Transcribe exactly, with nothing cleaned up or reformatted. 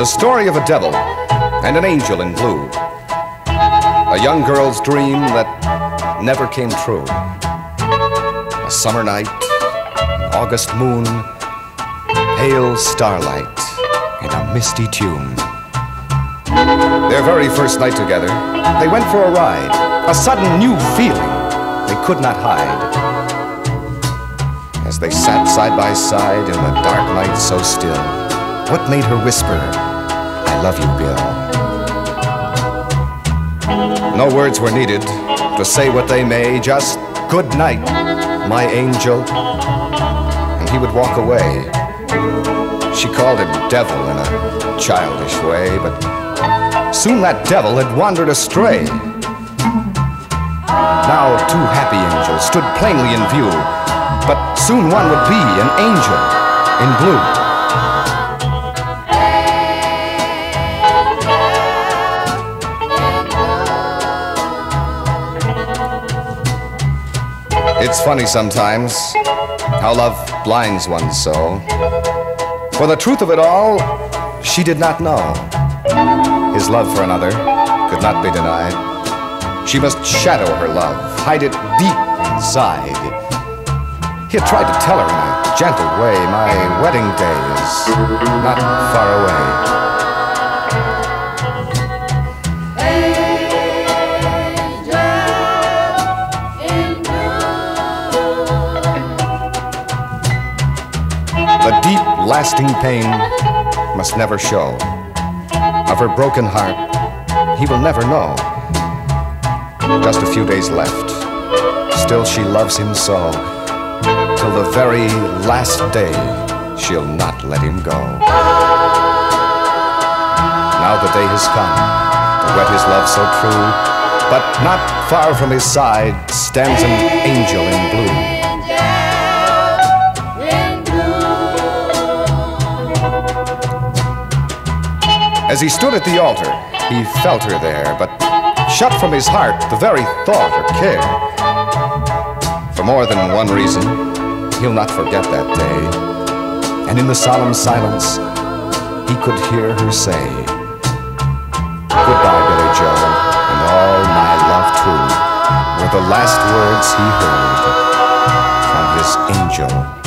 The story of a devil and an angel in blue. A young girl's dream that never came true. A summer night, an August moon, pale starlight, and a misty tune. Their very first night together, they went for a ride. A sudden new feeling they could not hide. As they sat side by side in the dark night so still, what made her whisper, "I love you, Bill"? No words were needed to say what they may, just "Good night, my angel," and he would walk away. She called him devil in a childish way, but soon that devil had wandered astray. Now two happy angels stood plainly in view, but soon one would be an angel in blue. It's funny sometimes how love blinds one so. For the truth of it all, she did not know. His love for another could not be denied. She must shadow her love, hide it deep inside. He had tried to tell her in a gentle way, "My wedding day is not far away." The deep, lasting pain must never show. Of her broken heart, he will never know. Just a few days left, still she loves him so. Till the very last day, she'll not let him go. Now the day has come to wed his love so true, but not far from his side stands an angel in blue. As he stood at the altar, he felt her there, but shut from his heart the very thought or care. For more than one reason, he'll not forget that day. And in the solemn silence, he could hear her say, "Goodbye, Billy Joe, and all my love too," were the last words he heard from his angel